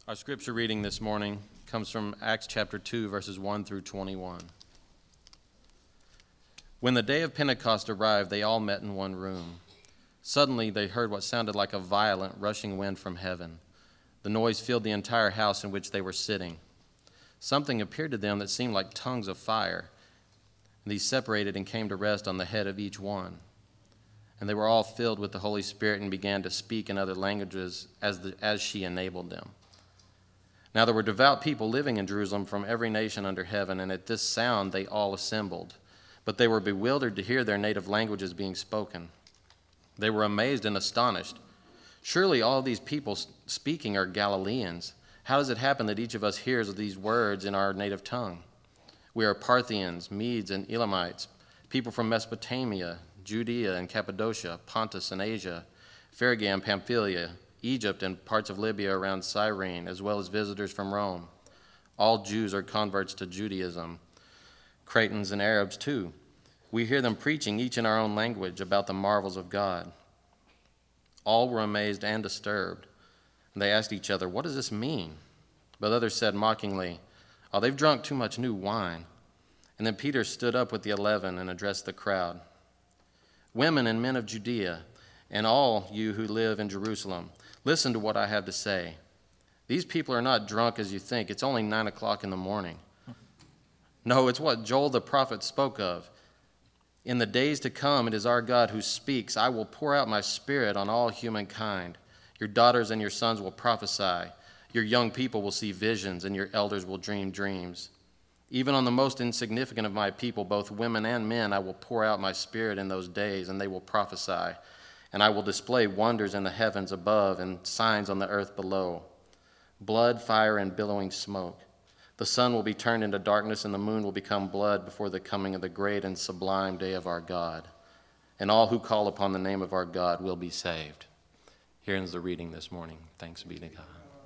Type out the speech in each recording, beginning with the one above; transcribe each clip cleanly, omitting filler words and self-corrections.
Our scripture reading this morning comes from Acts chapter 2, verses 1 through 21. When the day of Pentecost arrived, they all met in one room. Suddenly they heard what sounded like a violent, rushing wind from heaven. The noise filled the entire house in which they were sitting. Something appeared to them that seemed like tongues of fire. These separated and came to rest on the head of each one. And they were all filled with the Holy Spirit and began to speak in other languages as she enabled them. Now there were devout people living in Jerusalem from every nation under heaven, and at this sound they all assembled. But they were bewildered to hear their native languages being spoken. They were amazed and astonished. Surely all these people speaking are Galileans. How does it happen that each of us hears these words in our native tongue? We are Parthians, Medes, and Elamites, people from Mesopotamia, Judea and Cappadocia, Pontus and Asia, Phrygia and Pamphylia, Egypt and parts of Libya around Cyrene, as well as visitors from Rome. All Jews are converts to Judaism, Cretans and Arabs too. We hear them preaching, each in our own language, about the marvels of God. All were amazed and disturbed, and they asked each other, "What does this mean?" But others said mockingly, "Oh, they've drunk too much new wine." And then Peter stood up with the 11 and addressed the crowd. "Women and men of Judea, and all you who live in Jerusalem, listen to what I have to say. These people are not drunk as you think. It's only 9 o'clock in the morning. No, it's what Joel the prophet spoke of. In the days to come, it is our God who speaks. I will pour out my spirit on all humankind. Your daughters and your sons will prophesy. Your young people will see visions, and your elders will dream dreams. Even on the most insignificant of my people, both women and men, I will pour out my spirit in those days, and they will prophesy. And I will display wonders in the heavens above and signs on the earth below: blood, fire, and billowing smoke. The sun will be turned into darkness, and the moon will become blood before the coming of the great and sublime day of our God. And all who call upon the name of our God will be saved." Here ends the reading this morning. Thanks be to God.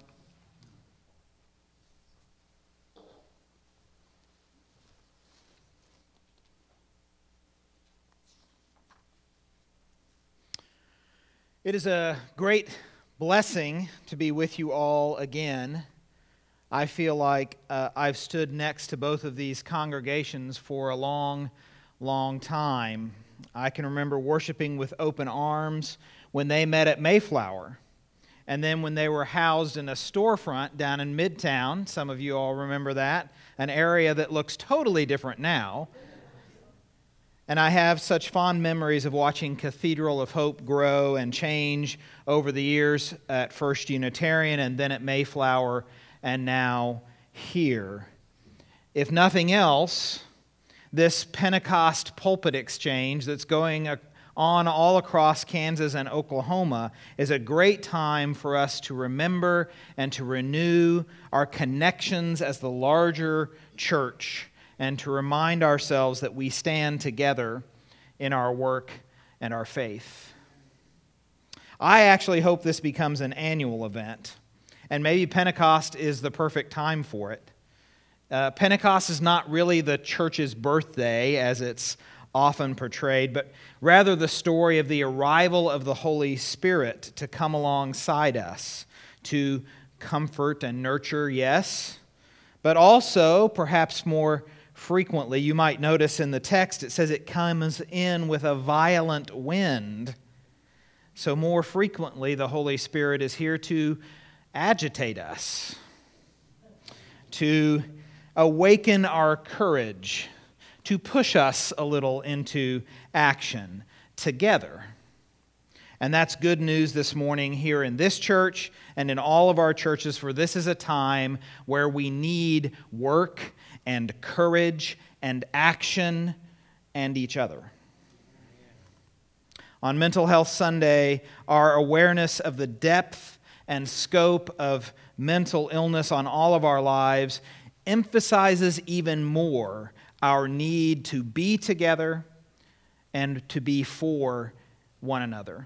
It is a great blessing to be with you all again. I feel like I've stood next to both of these congregations for a long, long time. I can remember worshiping with Open Arms when they met at Mayflower. And then when they were housed in a storefront down in Midtown, some of you all remember that, an area that looks totally different now. And I have such fond memories of watching Cathedral of Hope grow and change over the years at First Unitarian and then at Mayflower and now here. If nothing else, this Pentecost pulpit exchange that's going on all across Kansas and Oklahoma is a great time for us to remember and to renew our connections as the larger church, and to remind ourselves that we stand together in our work and our faith. I actually hope this becomes an annual event, and maybe Pentecost is the perfect time for it. Pentecost is not really the church's birthday, as it's often portrayed, but rather the story of the arrival of the Holy Spirit to come alongside us, to comfort and nurture, yes, but also, perhaps more frequently, you might notice in the text, it says it comes in with a violent wind. So more frequently, the Holy Spirit is here to agitate us, to awaken our courage, to push us a little into action together. And that's good news this morning here in this church and in all of our churches, for this is a time where we need work and courage and action and each other. On Mental Health Sunday, our awareness of the depth and scope of mental illness on all of our lives emphasizes even more our need to be together and to be for one another.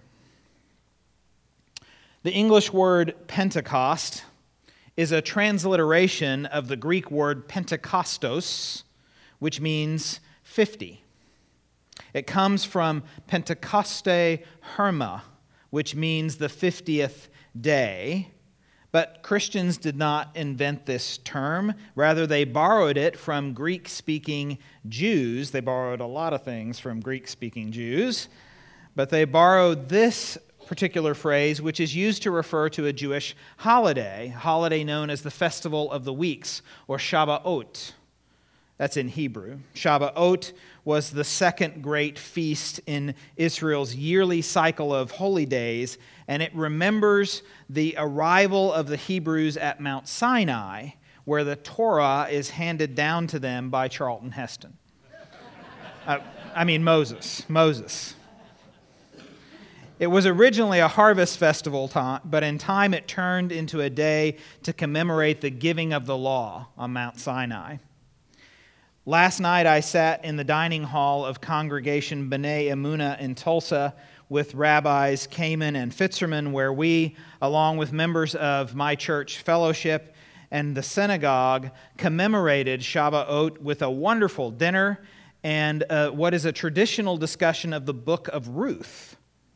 The English word Pentecost is a transliteration of the Greek word Pentekostos, which means 50. It comes from Pentekoste Herma, which means the 50th day, But Christians did not invent this term. Rather, they borrowed it from Greek-speaking Jews. They borrowed a lot of things from Greek-speaking Jews, but they borrowed this particular phrase, which is used to refer to a Jewish holiday known as the Festival of the Weeks, or Shabba'ot. That's in Hebrew. Shabba'ot was the second great feast in Israel's yearly cycle of holy days, and it remembers the arrival of the Hebrews at Mount Sinai, where the Torah is handed down to them by Charlton Heston. Moses. It was originally a harvest festival, but in time it turned into a day to commemorate the giving of the law on Mount Sinai. Last night I sat in the dining hall of Congregation B'nai Emunah in Tulsa with Rabbis Kamen and Fitzerman, where we, along with members of my church fellowship and the synagogue, commemorated Shabba'ot with a wonderful dinner and what is a traditional discussion of the book of Ruth.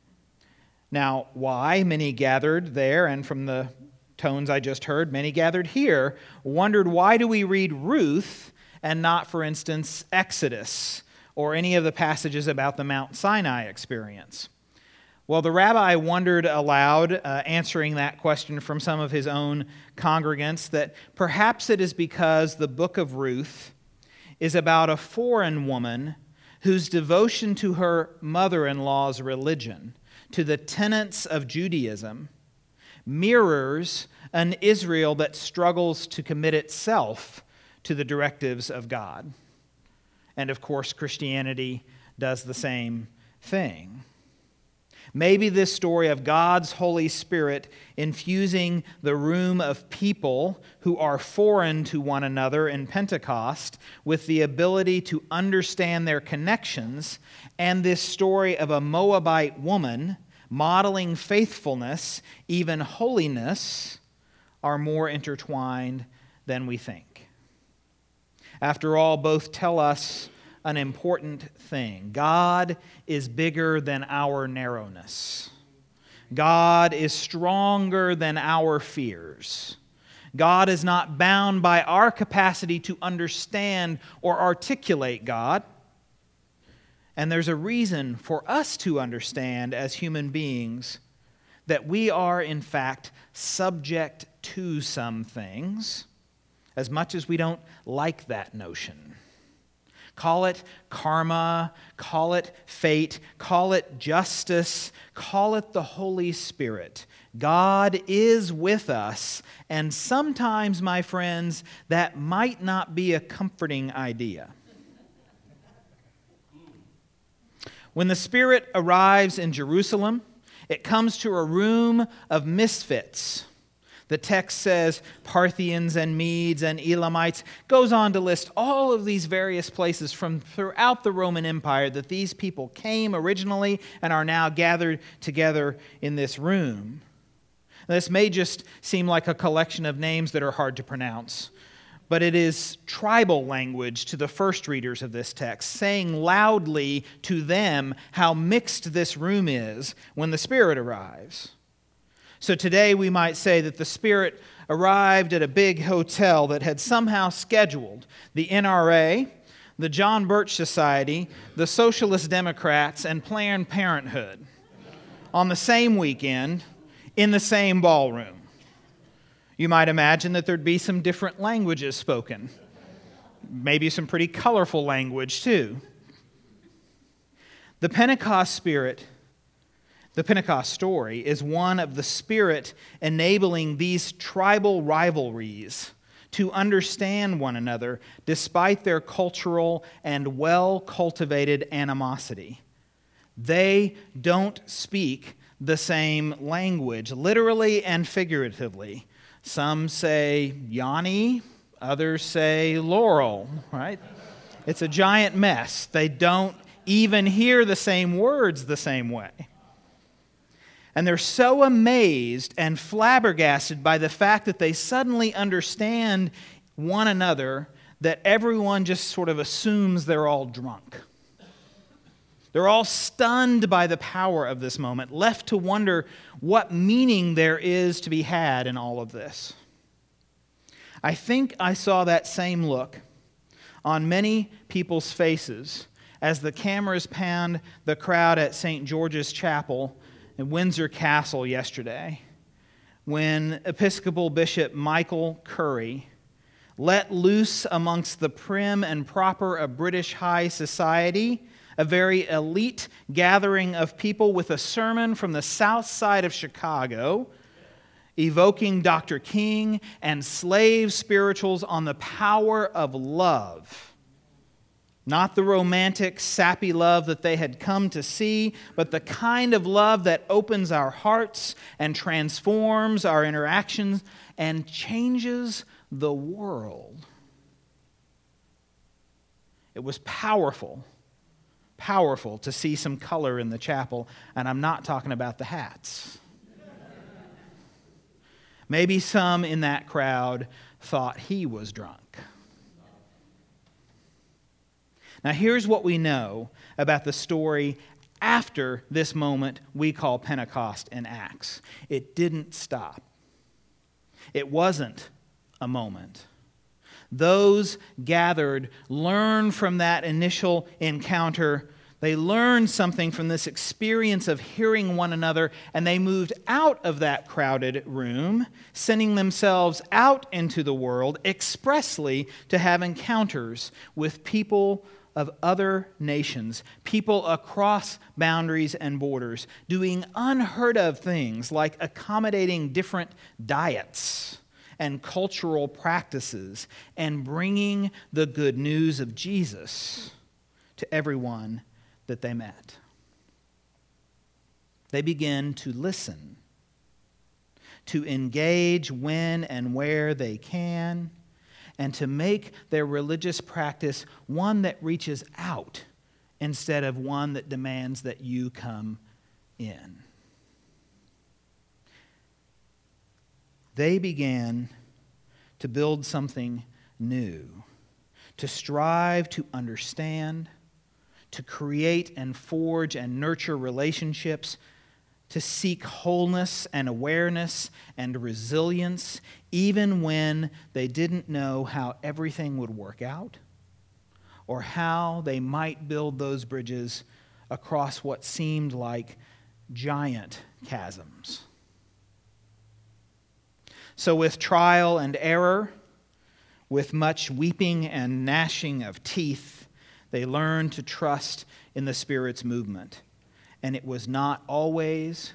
Now, why many gathered there, and from the tones I just heard, many gathered here, wondered why do we read Ruth and not, for instance, Exodus or any of the passages about the Mount Sinai experience? Well, the rabbi wondered aloud, answering that question from some of his own congregants, that perhaps it is because the book of Ruth is about a foreign woman whose devotion to her mother-in-law's religion, to the tenets of Judaism, mirrors an Israel that struggles to commit itself to the directives of God. And of course, Christianity does the same thing. Maybe this story of God's Holy Spirit infusing the room of people who are foreign to one another in Pentecost with the ability to understand their connections, and this story of a Moabite woman modeling faithfulness, even holiness, are more intertwined than we think. After all, both tell us an important thing. God is bigger than our narrowness. God is stronger than our fears. God is not bound by our capacity to understand or articulate God. And there's a reason for us to understand as human beings that we are, in fact, subject to some things, as much as we don't like that notion. Call it karma, call it fate, call it justice, call it the Holy Spirit. God is with us, and sometimes, my friends, that might not be a comforting idea. When the Spirit arrives in Jerusalem, it comes to a room of misfits. The text says Parthians and Medes and Elamites, goes on to list all of these various places from throughout the Roman Empire that these people came originally and are now gathered together in this room. Now, this may just seem like a collection of names that are hard to pronounce, but it is tribal language to the first readers of this text, saying loudly to them how mixed this room is when the Spirit arrives. So today we might say that the Spirit arrived at a big hotel that had somehow scheduled the NRA, the John Birch Society, the Socialist Democrats, and Planned Parenthood on the same weekend in the same ballroom. You might imagine that there'd be some different languages spoken, maybe some pretty colorful language too. The Pentecost story is one of the Spirit enabling these tribal rivalries to understand one another despite their cultural and well-cultivated animosity. They don't speak the same language, literally and figuratively. Some say Yanni, others say Laurel, right? It's a giant mess. They don't even hear the same words the same way. And they're so amazed and flabbergasted by the fact that they suddenly understand one another that everyone just sort of assumes they're all drunk. They're all stunned by the power of this moment, left to wonder what meaning there is to be had in all of this. I think I saw that same look on many people's faces as the cameras panned the crowd at St. George's Chapel in Windsor Castle yesterday, when Episcopal Bishop Michael Curry let loose amongst the prim and proper of British high society a very elite gathering of people with a sermon from the south side of Chicago, evoking Dr. King and slave spirituals on the power of love. Not the romantic, sappy love that they had come to see, but the kind of love that opens our hearts and transforms our interactions and changes the world. It was powerful to see some color in the chapel, and I'm not talking about the hats. Maybe some in that crowd thought he was drunk. Now, here's what we know about the story after this moment we call Pentecost in Acts. It didn't stop. It wasn't a moment. Those gathered learned from that initial encounter. They learned something from this experience of hearing one another, and they moved out of that crowded room, sending themselves out into the world expressly to have encounters with people of other nations, people across boundaries and borders, doing unheard of things like accommodating different diets and cultural practices, and bringing the good news of Jesus to everyone that they met. They begin to listen, to engage when and where they can, and to make their religious practice one that reaches out instead of one that demands that you come in. They began to build something new, to strive to understand, to create and forge and nurture relationships, to seek wholeness and awareness and resilience, even when they didn't know how everything would work out or how they might build those bridges across what seemed like giant chasms. So with trial and error, with much weeping and gnashing of teeth, they learned to trust in the Spirit's movement. And it is not always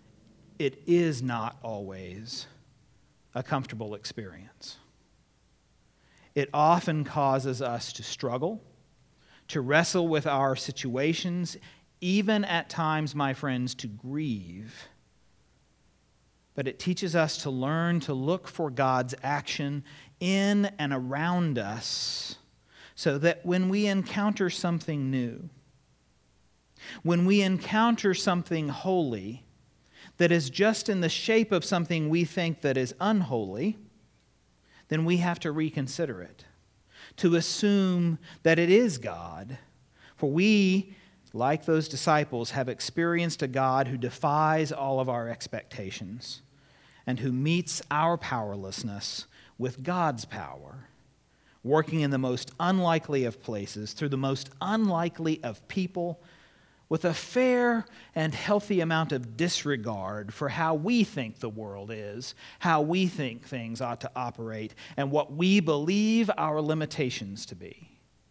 a comfortable experience. It often causes us to struggle, to wrestle with our situations, even at times, my friends, to grieve. But it teaches us to learn to look for God's action in and around us so that when we encounter something new, when we encounter something holy that is just in the shape of something we think that is unholy, then we have to reconsider it, to assume that it is God. For we, like those disciples, have experienced a God who defies all of our expectations and who meets our powerlessness with God's power, working in the most unlikely of places, through the most unlikely of people, with a fair and healthy amount of disregard for how we think the world is, how we think things ought to operate, and what we believe our limitations to be.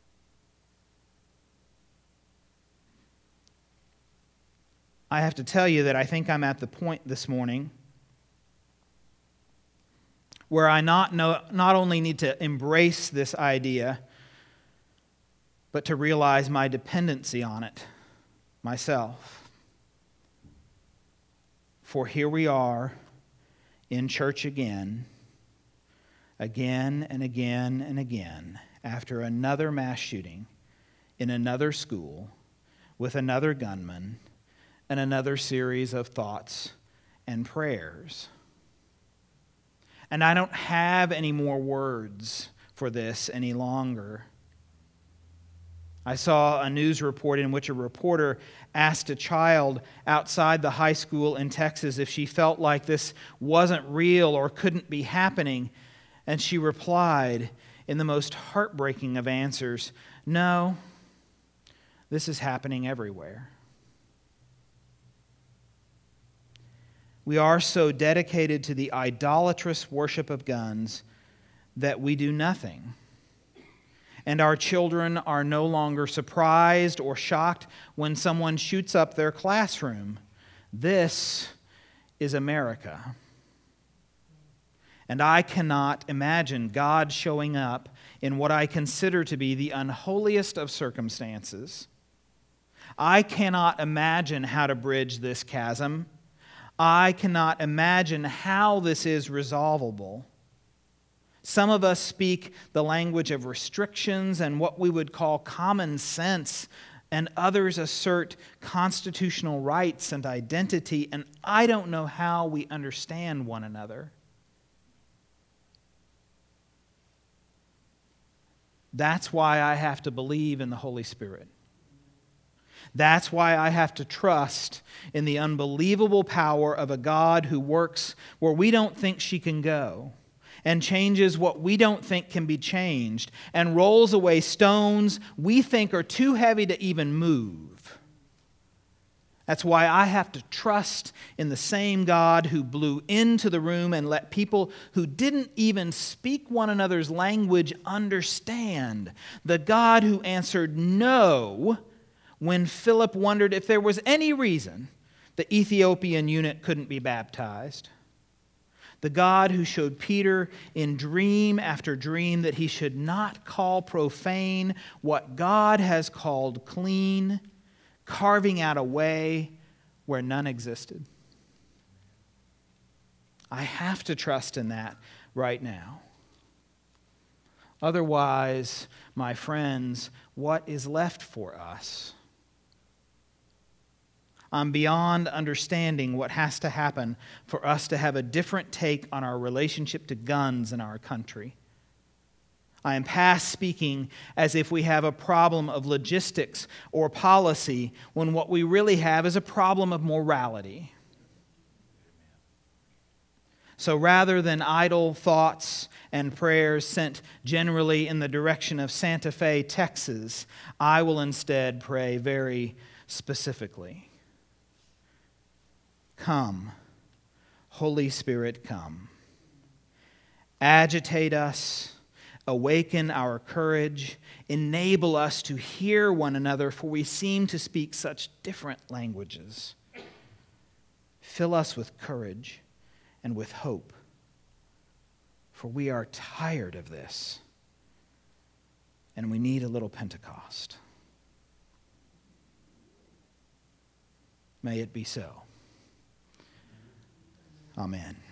I have to tell you that I think I'm at the point this morning where I not only need to embrace this idea, but to realize my dependency on it myself. For here we are in church again and again and again, after another mass shooting in another school with another gunman and another series of thoughts and prayers. And I don't have any more words for this any longer. I saw a news report in which a reporter asked a child outside the high school in Texas if she felt like this wasn't real or couldn't be happening, and she replied in the most heartbreaking of answers, "No, this is happening everywhere." We are so dedicated to the idolatrous worship of guns that we do nothing. And our children are no longer surprised or shocked when someone shoots up their classroom. This is America. And I cannot imagine God showing up in what I consider to be the unholiest of circumstances. I cannot imagine how to bridge this chasm. I cannot imagine how this is resolvable. Some of us speak the language of restrictions and what we would call common sense, and others assert constitutional rights and identity, and I don't know how we understand one another. That's why I have to believe in the Holy Spirit. That's why I have to trust in the unbelievable power of a God who works where we don't think she can go, and changes what we don't think can be changed, and rolls away stones we think are too heavy to even move. That's why I have to trust in the same God who blew into the room and let people who didn't even speak one another's language understand. The God who answered no when Philip wondered if there was any reason the Ethiopian eunuch couldn't be baptized. The God who showed Peter in dream after dream that he should not call profane what God has called clean, carving out a way where none existed. I have to trust in that right now. Otherwise, my friends, what is left for us? I'm beyond understanding what has to happen for us to have a different take on our relationship to guns in our country. I am past speaking as if we have a problem of logistics or policy when what we really have is a problem of morality. So rather than idle thoughts and prayers sent generally in the direction of Santa Fe, Texas, I will instead pray very specifically. Come, Holy Spirit, come. Agitate us, awaken our courage, enable us to hear one another, for we seem to speak such different languages. Fill us with courage and with hope, for we are tired of this, and we need a little Pentecost. May it be so. Amen.